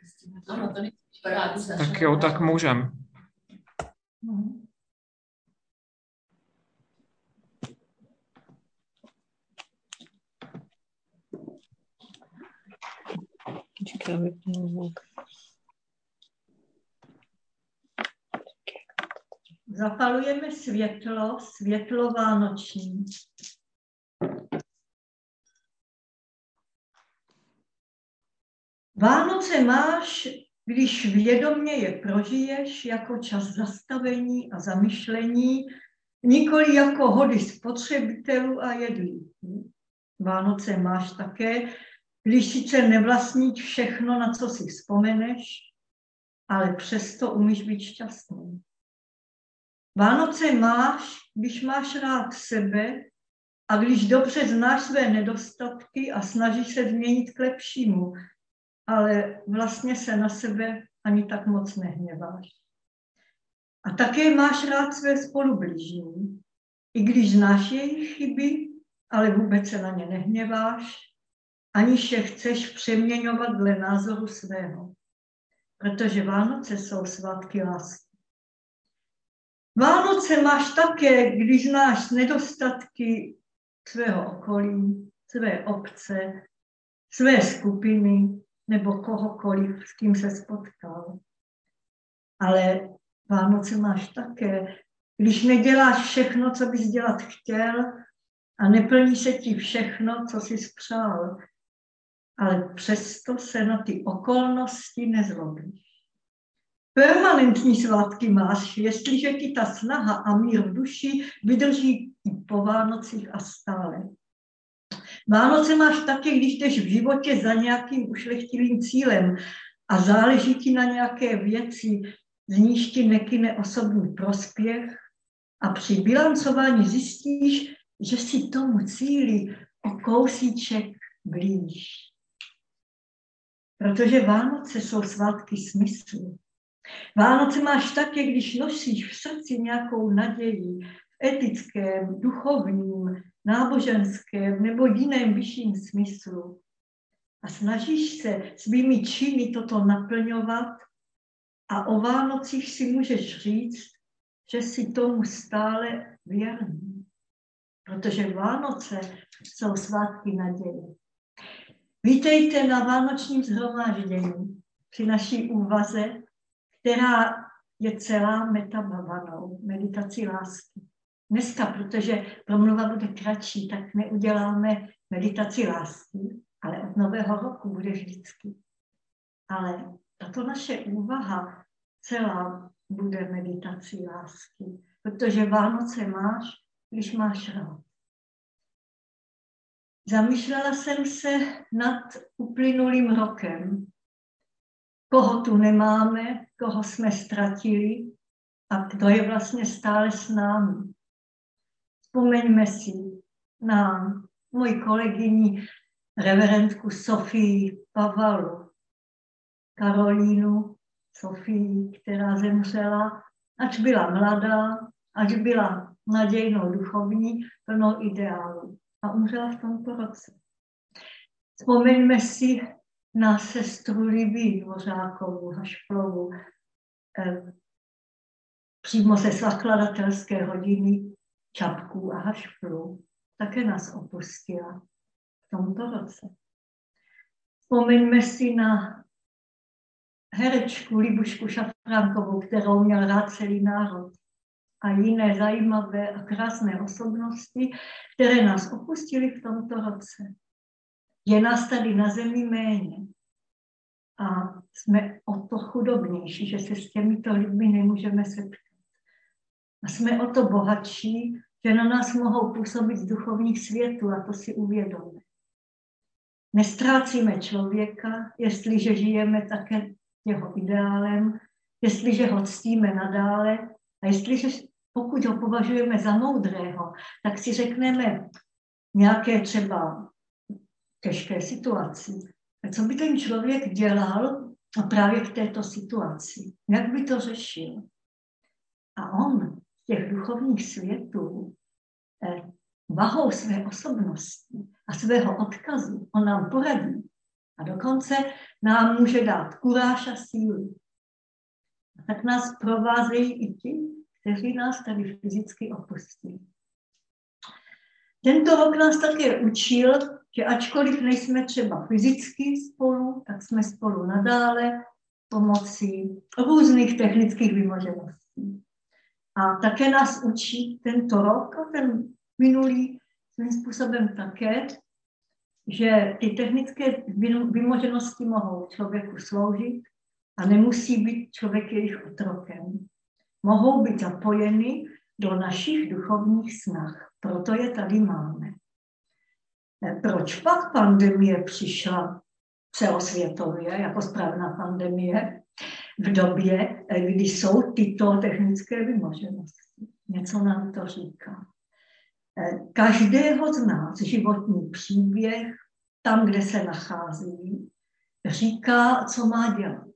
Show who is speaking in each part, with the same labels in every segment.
Speaker 1: Ano, to vypadá.
Speaker 2: Tak jo, tak můžem.
Speaker 3: Zapalujeme světlo, světlo vánoční. Vánoce máš, když vědomě je prožiješ jako čas zastavení a zamyšlení, nikoli jako hody spotřebitelů a jedlíků. Vánoce máš také, když sice nevlastníš všechno, na co si vzpomeneš, ale přesto umíš být šťastný. Vánoce máš, když máš rád sebe a když dobře znáš své nedostatky a snažíš se změnit k lepšímu, ale vlastně se na sebe ani tak moc nehněváš. A také máš rád své spolubližní, i když znáš jejich chyby, ale vůbec se na ně nehněváš, aniž je chceš přeměňovat dle názoru svého. Protože Vánoce jsou svátky lásky. Vánoce máš také, když znáš nedostatky svého okolí, své obce, své skupiny nebo kohokoliv, s kým se spotkal. Ale Vánoce máš také, když neděláš všechno, co bys dělat chtěl a neplní se ti všechno, co jsi spřál, ale přesto se na ty okolnosti nezlobíš. Permanentní svátky máš, jestliže ti ta snaha a mír v duši vydrží i po Vánocích a stále. Vánoce máš taky, když jdeš v životě za nějakým ušlechtilým cílem a záleží ti na nějaké věci, z níž ti nekyne osobní prospěch a při bilancování zjistíš, že si tomu cíli o kousíček blíž. Protože Vánoce jsou svátky smyslu. Vánoce máš také, když nosíš v srdci nějakou naději v etickém, duchovním, náboženském nebo jiném vyšším smyslu. A snažíš se svými činy toto naplňovat a o Vánocích si můžeš říct, že si tomu stále věrný. Protože Vánoce jsou svátky naděje. Vítejte na vánočním shromáždění při naší úvaze, která je celá metabavanou, meditací lásky. Dneska, protože promluva bude kratší, tak neuděláme meditaci lásky, ale od nového roku bude vždycky. Ale tato naše úvaha celá bude meditací lásky, protože Vánoce máš, když máš rád. Zamýšlela jsem se nad uplynulým rokem. Koho tu nemáme, koho jsme ztratili a kdo je vlastně stále s námi. Vzpomeňme si na moji kolegyni reverendku Sofii Pavalu, Karolínu Sofii, která zemřela, ač byla mladá, ač byla nadějnou duchovní, plnou ideálu a umřela v tomto roce. Vzpomeňme si na sestru Libii Dvořákovou Hašplovu, přímo ze zakladatelské hodiny Čapků a Hašplů. Také nás opustila v tomto roce. Vzpomeňme si na herečku Libušku Šafránkovou, kterou měl rád celý národ, a jiné zajímavé a krásné osobnosti, které nás opustily v tomto roce. Je nás tady na zemi méně a jsme o to chudobnější, že se s těmito lidmi nemůžeme setkat. A jsme o to bohatší, že na nás mohou působit z duchovních světů a to si uvědomíme. Nestrácíme člověka, jestliže žijeme také jeho ideálem, jestliže ho ctíme nadále a jestliže pokud ho považujeme za moudrého, tak si řekneme nějaké třeba těžké situaci. A co by ten člověk dělal právě v této situaci? Jak by to řešil? A on z těch duchovních světů vahou své osobnosti a svého odkazu on nám poradí, A dokonce nám může dát kuráž a sílu. A tak nás provázejí i ti, kteří nás tady fyzicky opustí. Tento rok nás také učil, že ačkoliv nejsme třeba fyzicky spolu, tak jsme spolu nadále pomocí různých technických vymožeností. A také nás učí tento rok a ten minulý svým způsobem také, že ty technické vymoženosti mohou člověku sloužit a nemusí být člověk jejich otrokem. Mohou být zapojeny do našich duchovních snah. Proto je tady máme. Proč pak pandemie přišla celosvětově jako správná pandemie v době, kdy jsou tyto technické vymoženosti? Něco nám to říká. Každého z nás životní příběh, tam, kde se nachází, říká, co má dělat.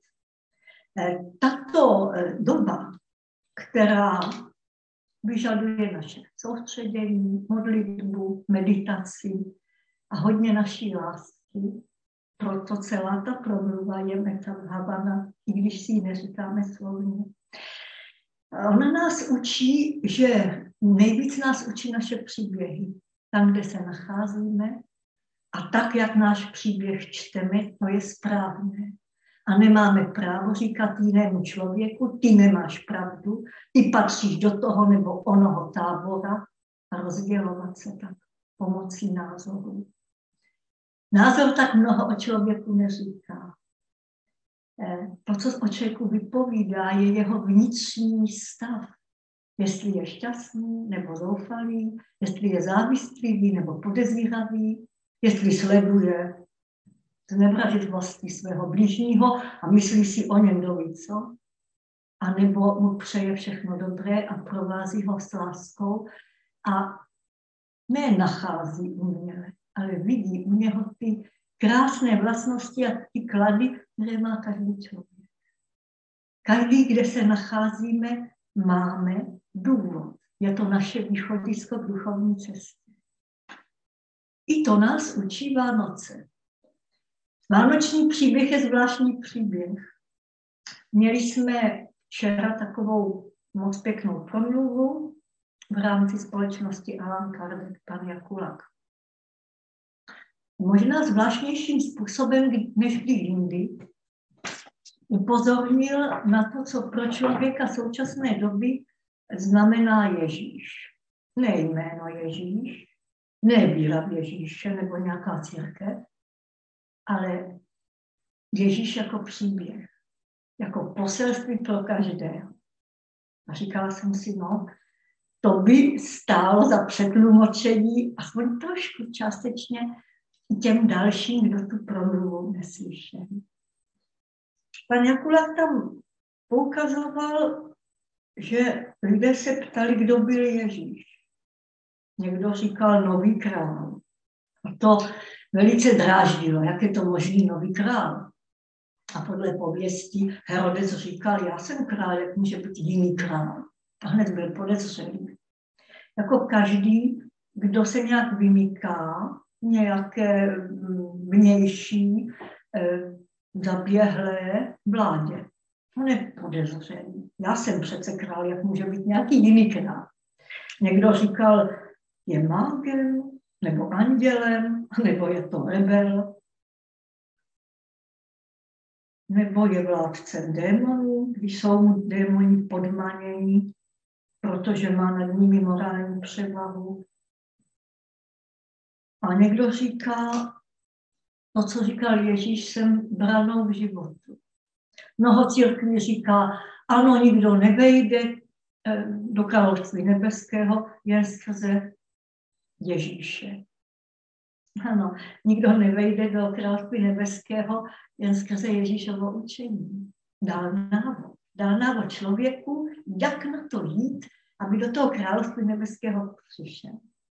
Speaker 3: Tato doba, která vyžaduje naše soustředění, modlitbu, meditaci a hodně naší lásky, proto celá ta promluva je Metta Bhavana, i když si ji neříkáme slovně. Ona nás učí, že nejvíc nás učí naše příběhy. Tam, kde se nacházíme a tak, jak náš příběh čteme, to je správné. A nemáme právo říkat jinému člověku, ty nemáš pravdu, ty patříš do toho nebo onoho tábora a rozdělovat se tak pomocí názoru. Názor tak mnoho o člověku neříká. To, co o člověku vypovídá, je jeho vnitřní stav. Jestli je šťastný nebo zoufalý, jestli je závistlivý nebo podezíravý, jestli sleduje znevražitvosti svého bližního a myslí si o něm doví co, anebo mu přeje všechno dobré a provází ho s láskou a ne nachází uměle, ale vidí u něho ty krásné vlastnosti a ty klady, které má každý člověk. Každý, kde se nacházíme, máme důvod. Je to naše východisko v duchovní cestě. I to nás učí Vánoce. Vánoční příběh je zvláštní příběh. Měli jsme včera takovou moc pěknou promluvu v rámci společnosti Allan Kardec, pan Jakulak. Možná zvláštnějším způsobem, než kdy jindy, upozornil na to, co pro člověka současné doby znamená Ježíš. Ne jméno Ježíš, ne víra v Ježíše nebo nějaká církev, ale Ježíš jako příběh, jako poselství pro každého. A říkala jsem si, no, to by stálo za přetlumočení, aspoň trošku částečně těm dalším, kdo tu promluvu neslyšeli. Pan Jakulak tam poukazoval, že lidé se ptali, kdo byl Ježíš. Někdo říkal nový král. A to velice dráždilo, jak je to možný nový král. A podle pověstí Herodes říkal, já jsem král, jak může být jiný král. A hned byl podezřelý. Jako každý, kdo se nějak vymyká nějaké vnější zaběhlé vládě. On je podezřelý. Já jsem přece král, jak může být nějaký jiný král. Někdo říkal, je mágem, nebo andělem, nebo je to rebel, nebo je vládcem démonů, když jsou démoni podmanění, protože má nad nimi morální převahu. A někdo říká, to, co říkal Ježíš, jsem branou v životu. Mnoho církví říká, ano, nikdo nevejde do království nebeského jen skrze Ježíše. Ano, nikdo nevejde do království nebeského jen skrze Ježíšovo učení. Dal návod člověku, jak na to jít, aby do toho království nebeského přišel.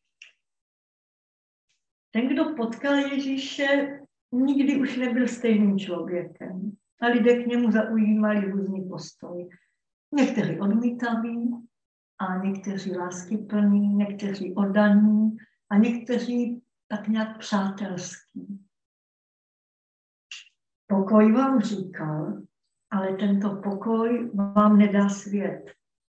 Speaker 3: Ten, kdo potkal Ježíše, nikdy už nebyl stejným člověkem. A lidé k němu zaujímali různý postoj. Někteří odmítaví, a někteří láskyplní, někteří oddaní a někteří tak nějak přátelský. Pokoj vám říkal, ale tento pokoj vám nedá svět.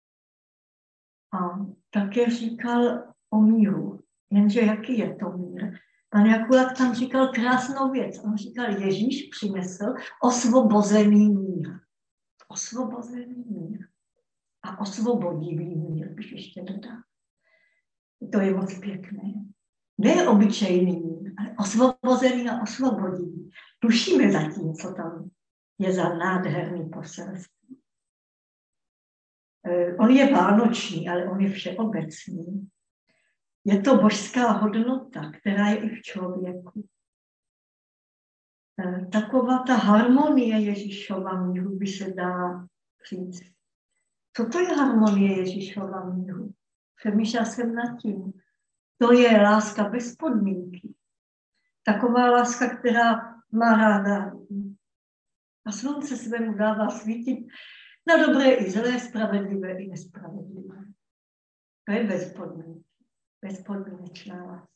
Speaker 3: A také říkal o míru. Jenže jaký je to mír? Pan Jakula tam říkal krásnou věc. On říkal, Ježíš přinesl osvobozený mír. Osvobozený mír. A osvobodivý mír, když ještě dodá. To je moc pěkné. Ne obyčejný mír, ale osvobozený a osvobodivý. Tušíme zatím, co tam je za nádherný poselství. On je vánoční, ale on je všeobecný. Je to božská hodnota, která je i v člověku. Taková ta harmonie Ježíšova míru by se dá říct. Co to je harmonie Ježíšova míru? Přemýšlel jsem nad tím. To je láska bez podmínky. Taková láska, která má ráda a slunce svému dává svítit na dobré i zlé, spravedlivé i nespravedlivé. To je bez podmínky. Bezpodmínečná láska.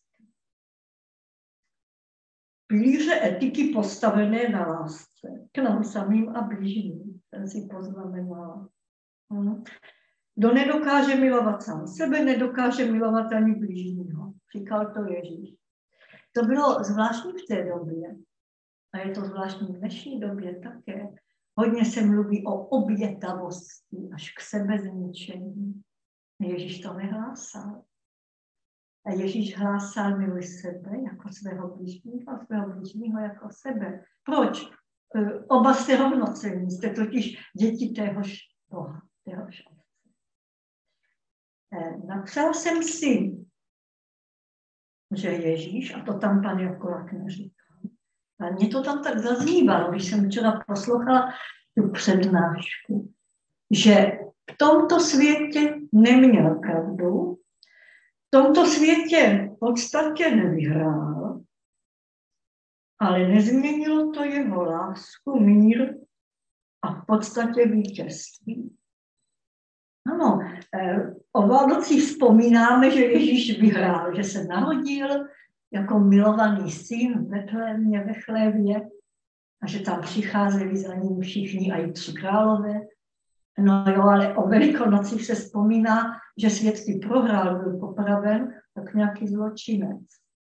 Speaker 3: Pilíře etiky postavené na lásce k nám samým a blížním. Ten si poznamenala. Kdo nedokáže milovat sám sebe, nedokáže milovat ani blížního. Říkal to Ježíš. To bylo zvláštní v té době. A je to zvláštní v dnešní době také. Hodně se mluví o obětavosti až k sebezničení. Ježíš to nehlásal. A Ježíž hlásal, miluj sebe jako svého blížního a svého blížního jako sebe. Proč? Oba jste rovnocenní, jste totiž děti téhož Boha, téhož Otce. Napsala jsem si, že Ježíš, a to tam pan Jakolak neříkal, ale mě to tam tak zaznívalo, když jsem včera poslouchala tu přednášku, že v tomto světě neměl pravdu, v tomto světě v podstatě nevyhrál, ale nezměnilo to jeho lásku, mír a v podstatě vítězství. Ano, o Vánocích vzpomínáme, že Ježíš vyhrál, že se narodil jako milovaný syn v Betlémě, ve chlévě a že tam přicházeli za ním všichni a i 3 králové. No jo, ale o Velikonocích se vzpomíná, že světský prohrál, byl popraven, tak nějaký zločinec.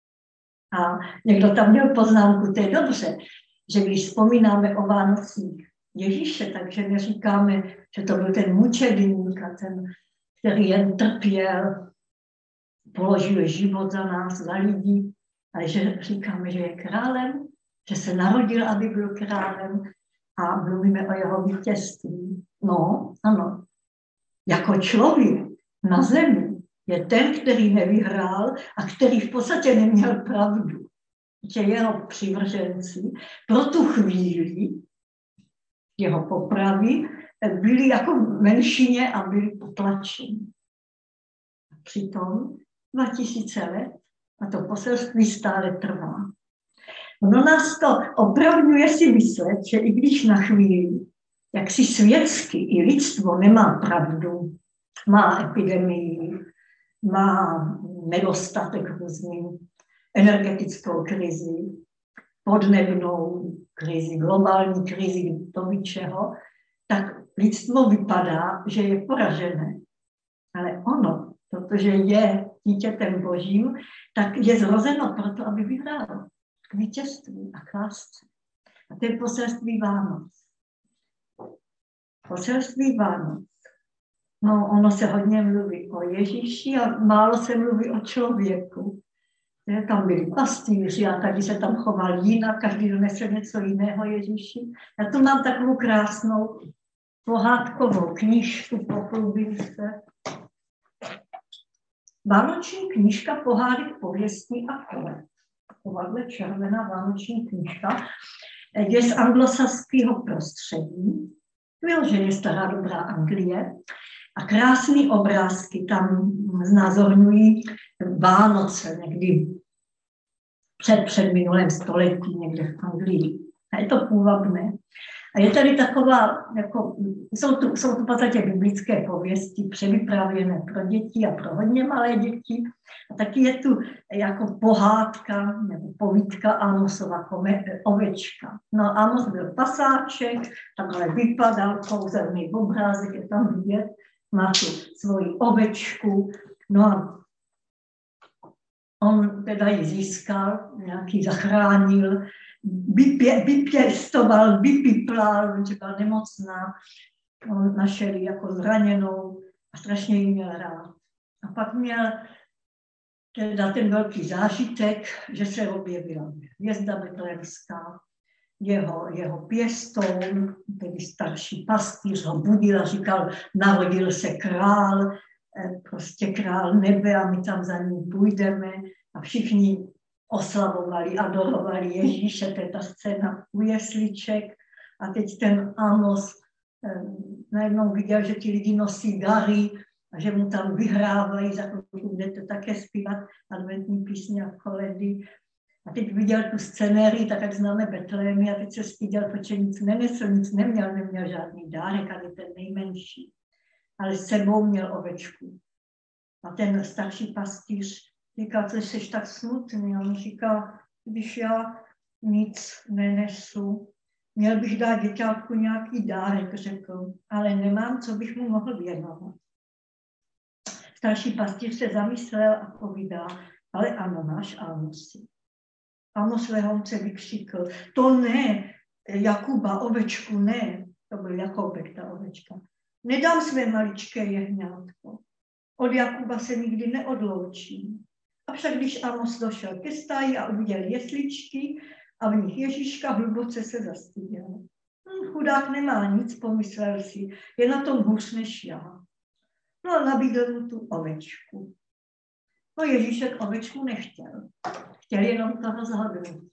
Speaker 3: A někdo tam měl poznámku, to je dobře, že když vzpomínáme o Vánocích Ježíše, takže neříkáme, že to byl ten mučedník a ten, který jen trpěl, položil život za nás, za lidi, ale že říkáme, že je králem, že se narodil, aby byl králem a mluvíme o jeho vítězství. No, ano. Jako člověk na zemi je ten, který nevyhrál a který v podstatě neměl pravdu. Že jeho přivrženci pro tu chvíli jeho popravy byli jako v menšině a byli potlačeni. Přitom 2000 let a to poselství stále trvá. Ono nás to opravňuje si myslet, že i když na chvíli, jak si světsky i lidstvo nemá pravdu, má epidemii, má nedostatek různý, energetickou krizi, podnebnou krizi, globální krizi, to ví čeho, tak lidstvo vypadá, že je poražené. Ale ono, protože je dítětem Božím, tak je zrozeno proto, aby vyhrálo k vítězství a k lásce. A to je poselství Vánoc. Poselství Vánoc. No, ono se hodně mluví o Ježíši a málo se mluví o člověku. Tam byli pastýři a tady se tam choval jinak, každý donesl něco jiného Ježíši. Já tu mám takovou krásnou pohádkovou knížku, pochlubím se. Vánoční knížka pohádek, pověstí a kolet. Takováhle červená vánoční knížka je z anglosaského prostředí. Vyloženě stará dobrá Anglie. A krásné obrázky tam znázorňují Vánoce někdy před minulém století někde v Anglii. A je to půvabné. A je tady taková, jako, jsou tu v podstatě biblické pověsti převyprávěné pro děti a pro hodně malé děti. A taky je tu jako pohádka nebo povídka Amosova ovečka. No Amos byl pasáček, takhle vypadal, kouzelný obrázek je tam vidět, má tu svoji ovečku. No a on teda ji získal, nějaký zachránil, vypěstoval, vypiplal, že byla nemocná, on našel ji jako zraněnou a strašně ji měl rád. A pak měl teda ten velký zážitek, že se objevila hvězda betlémská, jeho pěstoun, tedy starší pastýř, ho budil a říkal, narodil se král, prostě král nebe a my tam za ním půjdeme a všichni oslavovali, adorovali Ježíše, to je ta scéna u jesliček a teď ten Amos najednou viděl, že ti lidi nosí dary a že mu tam vyhrávají, za chvilku budete také zpívat adventní písně a koledy. A teď viděl tu scenérii, tak jak známe Betlémy a teď se styděl, protože nic nenesl, nic neměl žádný dárek, ani ten nejmenší. Ale s sebou měl ovečku. A ten starší pastýř říkal, co jsi tak smutný. A on říkal, když já nic nenesu, měl bych dát děťátku nějaký dárek, řekl, ale nemám, co bych mu mohl věnovat. Starší pastýř se zamyslel a povídá, ale ano, máš Amosy. Amos lehonce vykřikl, to ne, Jakuba, ovečku, ne. To byl Jakobek, ta ovečka. Nedám své maličké jehňátko. Od Jakuba se nikdy neodloučím. Avšak když Amos došel ke stáji a uviděl jesličky a v nich Ježíška, hluboce se zastyděl. Chudák nemá nic, pomyslel si, je na tom hůř než já. No a nabídl mu tu ovečku. No Ježíšek ovečku nechtěl. Chtěl jenom to rozhodnutí.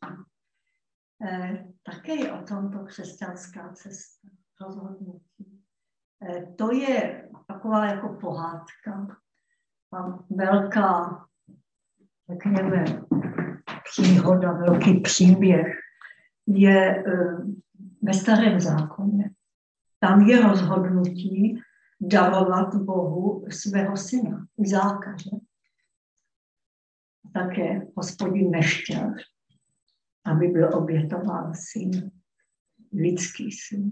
Speaker 3: Také je o tomto křesťanská cesta. Rozhodnutí. To je taková jako pohádka. Velká, řekněme, příhoda, velký příběh je ve Starém zákoně. Tam je rozhodnutí darovat Bohu svého syna, Izáka. Také Hospodin nechtěl, aby byl obětován syn, lidský syn.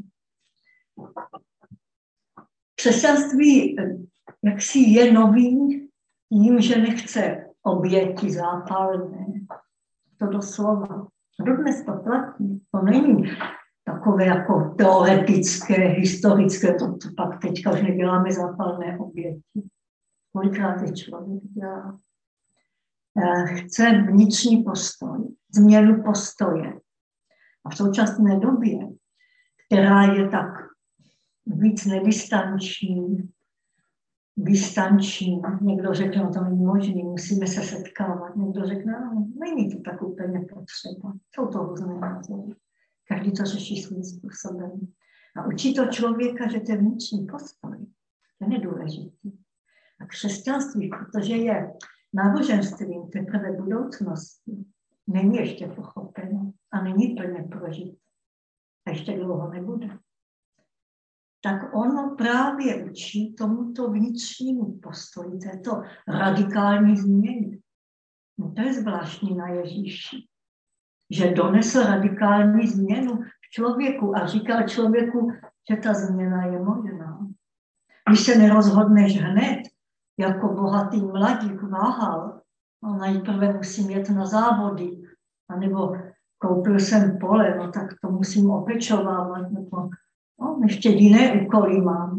Speaker 3: Křesťanství jaksi je nový tím, že nechce oběti zápalné. To doslova. Dodnes to platí. To není takové jako teoretické, historické, to pak teďka už neděláme zápalné oběti. Kolikrát je člověk dělá? Chce vnitřní postoj, změnu postoje. A v současné době, která je tak víc nedistanční, distanční, někdo řekne, no to není možné, musíme se setkávat, někdo řekne, no, není to tak úplně potřeba. Jsou to různé názory. Každý to řeší svým způsobem. A učí to člověka, že ten vnitřní postoj je nedůležitý. A křesťanství, protože je náboženstvím teprve budoucnosti, není ještě pochopeno a není plně prožito. A ještě dlouho nebude. Tak ono právě učí tomuto vnitřnímu postoji, této radikální změny. No to je zvláštní na Ježíši, že donesl radikální změnu v člověku a říkal člověku, že ta změna je možná. Když se nerozhodneš hned, jako bohatý mladík váhal, no nejprve musím jet na závody, anebo koupil jsem pole, no tak to musím opečovávat, nebo no, ještě jiné úkoly mám.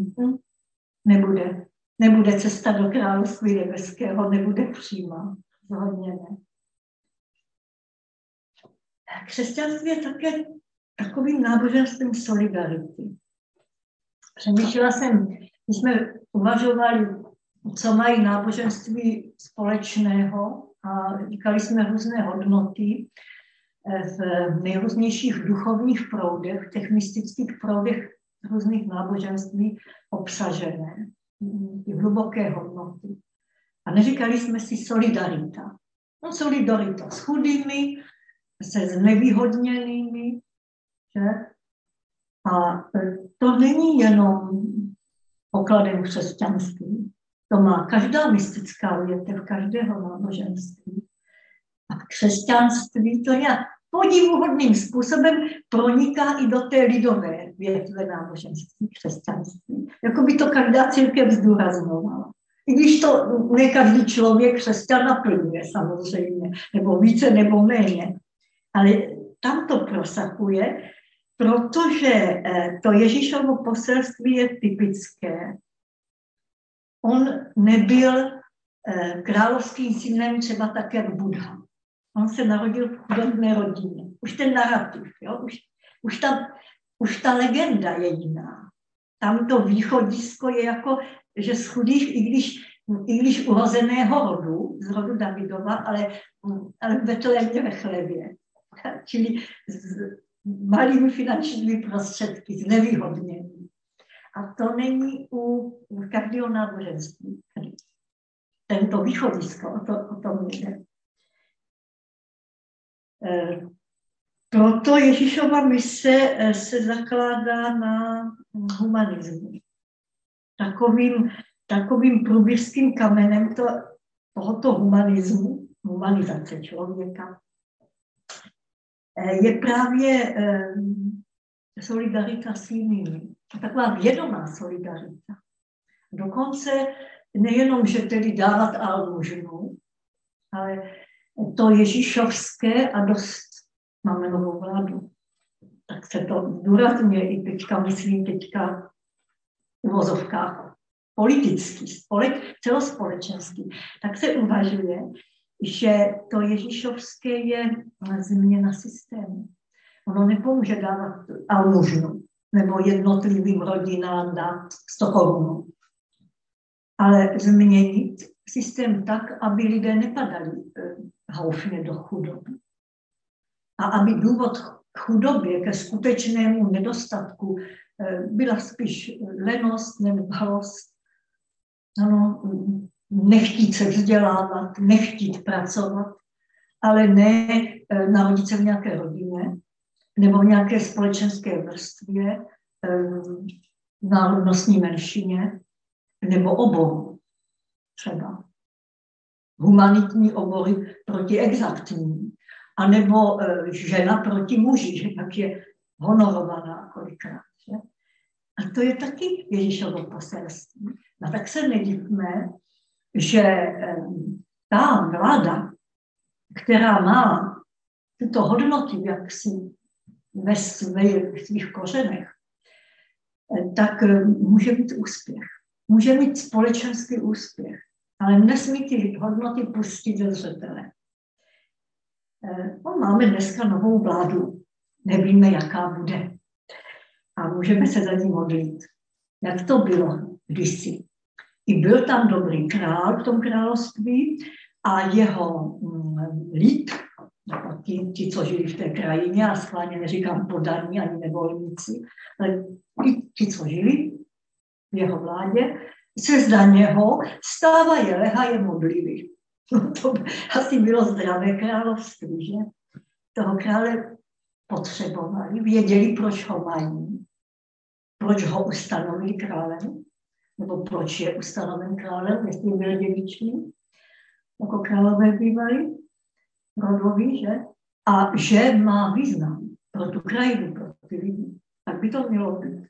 Speaker 3: Nebude cesta do království nebeského, nebude přímá. Hodně ne. Křesťanství je také takovým náboženstvím solidarity. Přemýšlela jsem, když jsme uvažovali, co mají náboženství společného a říkali jsme různé hodnoty v nejrůznějších duchovních proudech, v těch mystických proudech různých náboženství obsažené, ty hluboké hodnoty. A neříkali jsme si solidarita. No, solidarita s chudými, se znevýhodněnými, že? A to není jenom pokladem křesťanství. To má každá mystická větev každého náboženství. A křesťanství to nějak podivuhodným způsobem proniká i do té lidové větve náboženství křesťanství. Jako by to každá církev zdůrazňovala. I když to ne každý člověk křesťan naplňuje samozřejmě, nebo více, nebo méně. Ale tam to prosakuje, protože to Ježíšovo poselství je typické. On nebyl královským synem třeba tak, jak Buddha. On se narodil v chudobné rodině. Už ten narrativ, jo? Už ta legenda je jiná. Tam to východisko je jako, že z chudých, i když urozeného rodu, z rodu Davidova, ale v Betlémě ve chlebě. Čili s malými finančními prostředky, s nevýhodnění. A to není u každého náboženství. Tento východisko, o tom jde. Proto Ježíšova mise se zakládá na humanismu. Takovým průběžským kamenem tohoto humanismu, humanizace člověka, je právě solidarita s jinými. Taková vědomá solidarita. Dokonce nejenom, že tedy dávat almužnu, ale to ježíšovské a dost máme novou vládu. Tak se to zdůrazňuje i teďka, myslím teďka v uvozovkách politický, celospolečenský. Tak se uvažuje, že to ježíšovské je změna systému. Ono nepomůže dávat almužnu nebo jednotlivým rodinám dát 100 korun, ale změnit systém tak, aby lidé nepadali houfně do chudoby. A aby důvod k chudobě, ke skutečnému nedostatku byla spíš lenost, nedbalost, ano, nechtít se vzdělávat, nechtít pracovat, ale ne narodit se v nějaké rodině nebo v nějaké společenské vrstvě, národnostní menšině nebo oboru třeba. Humanitní obory proti exaktním, anebo žena proti muži, že tak je honorovaná kolikrát. Že? A to je taky Ježíšovo poselství. A tak se nedivme, že ta vláda, která má tyto hodnoty jaksi ve svých kořenech, tak může mít úspěch. Může mít společenský úspěch, ale nesmí ty hodnoty pustit ze zřetele. Máme dneska novou vládu, nevíme, jaká bude. A můžeme se za ní modlit. Jak to bylo kdysi. I byl tam dobrý král v tom království a jeho lid, ti, co žili v té krajině, a schválně neříkám podaní ani nevolníci, ale ti, co žili v jeho vládě, se za něho stávají lehaje modlivý. No to asi bylo zdravé království, že? Toho krále potřebovali, věděli, proč ho mají, proč ho ustanovili králem, nebo proč je ustanoven králem, jestli byl dědičný, jako králové bývali, rodoví, že? A že má význam pro tu krajinu, pro ty lidi. Tak by to mělo být.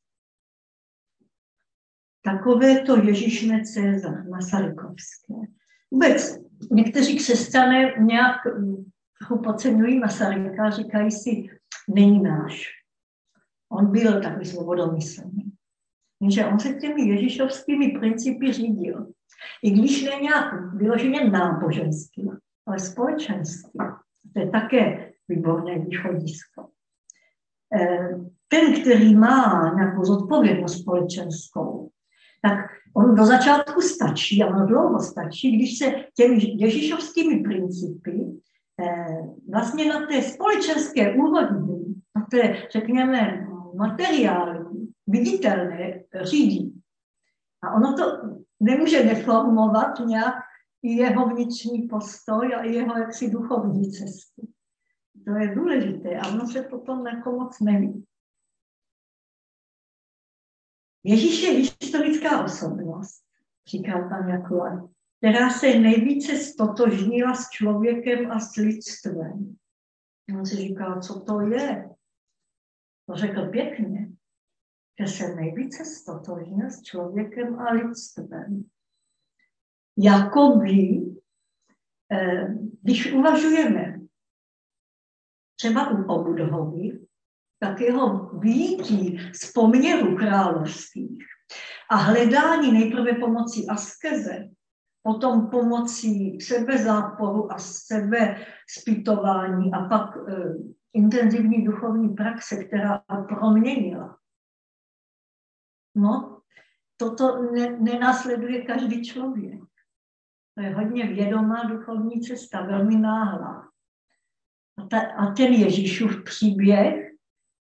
Speaker 3: Takové to Ježíšné Cézar Masarykovské. Vůbec někteří křesťané nějak podceňují Masaryka, říkají si, není náš. On byl takový svobodomyslný. Jenže on se těmi ježíšovskými principy řídil. I když ne nějak vyloženě náboženský, ale společenský. To je také výborné východisko. Ten, který má nějakou zodpovědnost společenskou, tak on do začátku stačí, a ono dlouho stačí, když se těmi ježíšovskými principy vlastně na té společenské úrovni, na té, řekněme, materiální, viditelné řídí. A ono to nemůže deformovat nějak i jeho vnitřní postoj a i jeho jaksi duchovní cestu. To je důležité a ono se potom jako moc neví. Ježíš je historická osobnost, říká pan Jakula, která se nejvíce stotožnila s člověkem a s lidstvem. On si říkal, co to je? To řekl pěkně, že se nejvíce stotožnil s člověkem a lidstvem. Jakoby, když uvažujeme třeba u Buddhovi, tak jeho vyjítí z poměru královských a hledání nejprve pomocí askeze, potom pomocí sebezáporu a sebezpytování a pak intenzivní duchovní praxe, která proměnila. No, toto nenásleduje každý člověk. To je hodně vědomá duchovní cesta, velmi náhlá. A ten Ježíšův příběh,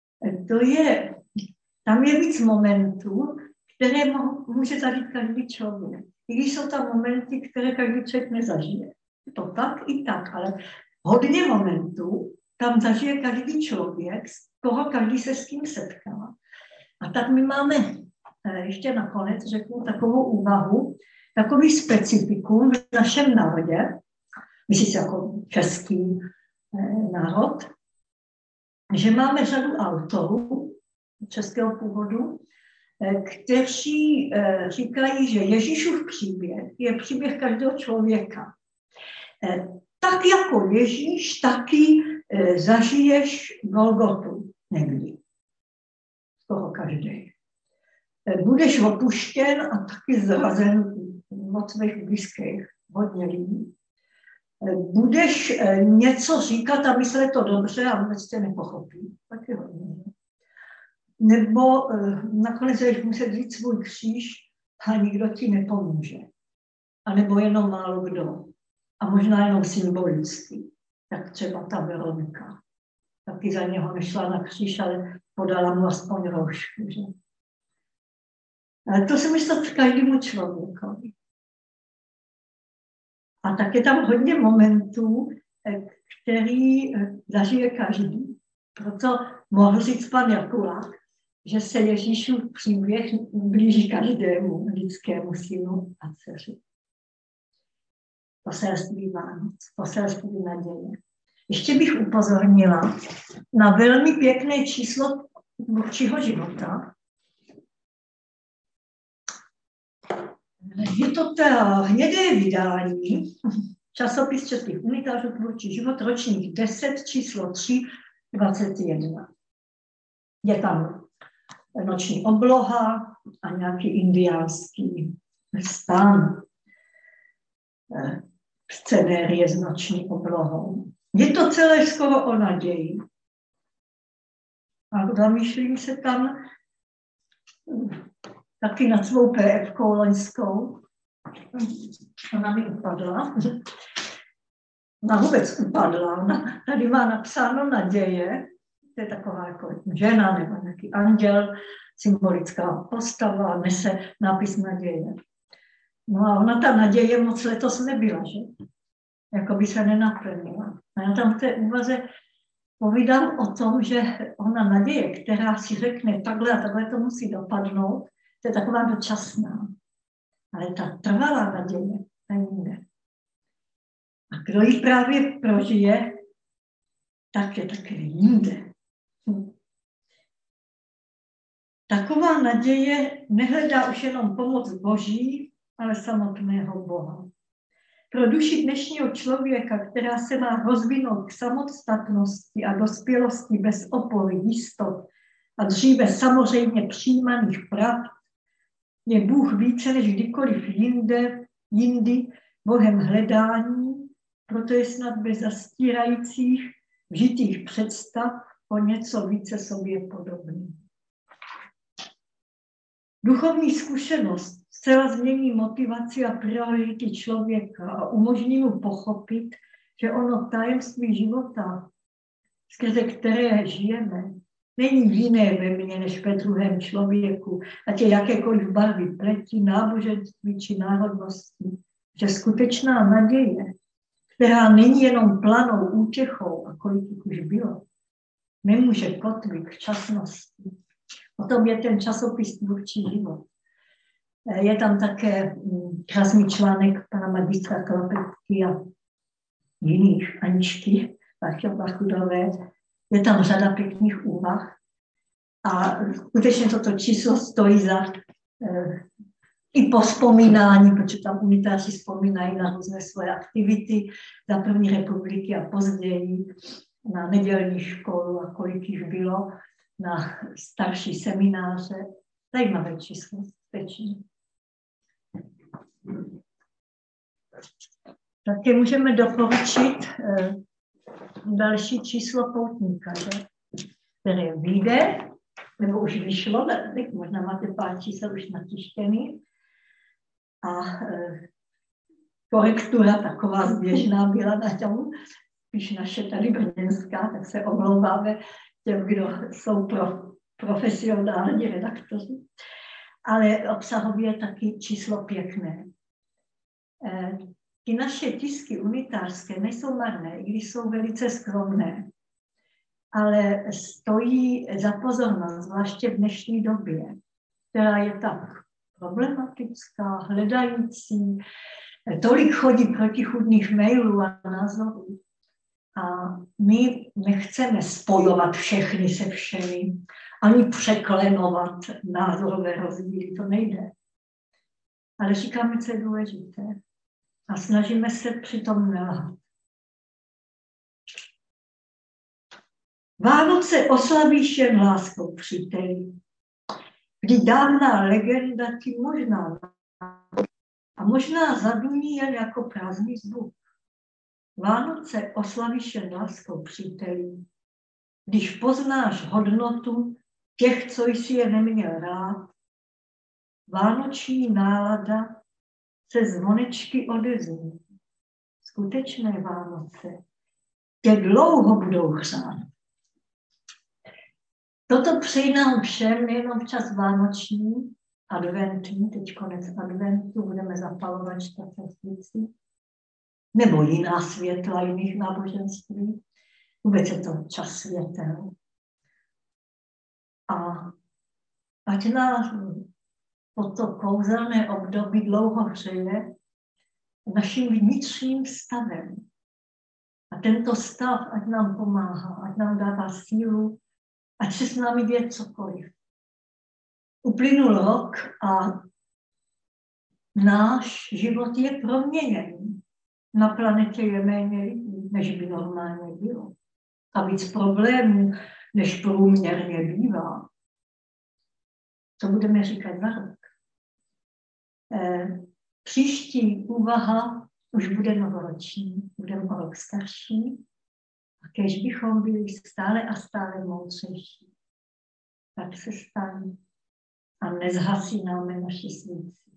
Speaker 3: tam je víc momentů, které může zažít každý člověk. I když jsou tam momenty, které každý člověk nezažije. To tak i tak, ale hodně momentů tam zažije každý člověk, z koho každý se s tím setká. A tak my máme, ještě nakonec řeknu takovou úvahu, takový specifikum v našem národě, myslím si jako český národ, že máme řadu autorů českého původu, kteří říkají, že Ježíšův příběh je příběh každého člověka. Tak jako Ježíš, taky zažiješ Golgotu někdy. Z toho každý. Budeš opuštěn a taky zrazen od svých blízkých, hodně lidí. Budeš něco říkat a myslet to dobře a vůbec tě nepochopí. Taky hodně. Nebo nakonec budeš muset vzít svůj kříž a nikdo ti nepomůže. A nebo jenom málo kdo. A možná jenom symbolicky. Tak třeba ta Veronika. Taky za něho nešla na kříž, ale podala mu aspoň roušku. Že? Ale to se myslí každému člověkovi. A tak je tam hodně momentů, který zažije každý. Proto mohl říct pan Jakula, že se Ježíšův příběh blíží každému lidskému synu a dceři. Poselství Vánoc, poselství naděje. Ještě bych upozornila na velmi pěkné číslo tvůrčího života. Je to hnědé vydání, časopis českých unitářů tvůrčí život, ročník 10, číslo 3, 21. Je tam noční obloha a nějaký indiánský stán. Scenérie s noční oblohou. Je to celé skoro o naději. A zamýšlím se tam taky nad svou PF-kou loňskou. Ona mi upadla. Ona vůbec upadla. Tady má napsáno naděje. To je taková jako žena nebo nějaký anděl, symbolická postava, nese nápis naděje. No a ona ta naděje moc letos nebyla, že? Jako by se nenaplnila. A já tam v té úvaze povídám o tom, že ona naděje, která si řekne takhle a takhle to musí dopadnout, to je taková dočasná. Ale ta trvalá naděje, ta jinde. A kdo ji právě prožije, tak je také jinde. Taková naděje nehledá už jenom pomoc Boží, ale samotného Boha. Pro duši dnešního člověka, která se má rozvinout k samostatnosti a dospělosti bez opory, jistot a dříve samozřejmě přijímaných pravd, je Bůh více než kdykoliv jindy Bohem hledání, proto je snad bez zastírajících vžitých představ o něco více sobě podobný. Duchovní zkušenost zcela změní motivaci a priority člověka a umožní mu pochopit, že ono tajemství života, skrze které žijeme, není jiné ve mně než ve druhém člověku, ať je jakékoliv barvy pleti, náboženství či národnosti, že skutečná naděje, která není jenom planou útěchou, a kolik už bylo, nemůže kotvit v časnosti, O tom je ten časopis Tvůrčí život. Je tam také krásný článek pana magistra Klapetky a jiných, Aničky Bachudové. Je tam řada pěkných úvah. A skutečně toto číslo stojí za i po vzpomínání, protože tam unitáři vzpomínají na různé svoje aktivity za první republiky a později na nedělní školu a kolik jich bylo, na starší semináře. Zajímavé číslo, skutečně. Také můžeme doporučit další číslo poutníka, které vyjde, nebo už vyšlo, možná máte pár čísel už natištěný. A korektura taková zběžná byla na tom, když naše tady brněnská, tak se omlouváme těm, kdo jsou profesionální redaktoři. Ale obsahově je taky číslo pěkné. Ty naše tisky unitářské nejsou marné, i když jsou velice skromné, ale stojí za pozornost, zvláště v dnešní době, která je tak problematická, hledající, tolik chodí protichůdných mailů a názorů. A my nechceme spojovat všechny se všemi, ani překlenovat názorové rozdíly, to nejde. Ale říkáme, co je důležité. A snažíme se přitom nelhat. Vánoce oslavíš jen láskou, příteli. Kdy dávná legenda ti možná a možná zaduní jen jako prázdný zvuk. Vánoce oslavíš jen láskou, příteli. Když poznáš hodnotu těch, co jsi je neměl rád, vánoční nálada se zvonečky odezní. Skutečné Vánoce tě dlouho budou hřát. Toto přeji nám všem, nejenom včas vánoční, adventní, teď konec adventu, budeme zapalovat čtvrtečníci, nebo jiná světla jiných náboženství. Vůbec je to čas světel. A ať nás toto kouzelné období dlouho hřeje naším vnitřním stavem. A tento stav, ať nám pomáhá, ať nám dává sílu, ať se s námi děje cokoliv. Uplynul rok a náš život je proměněný. Na planetě je méně lidí, než by normálně bylo. A víc problémů, než průměrně bývá. Co budeme říkat za rok? Příští úvaha už bude novoroční, budeme o rok starší. A kéž bychom byli stále a stále moudřejší. Tak se stane a nezhasínáme naši svíci.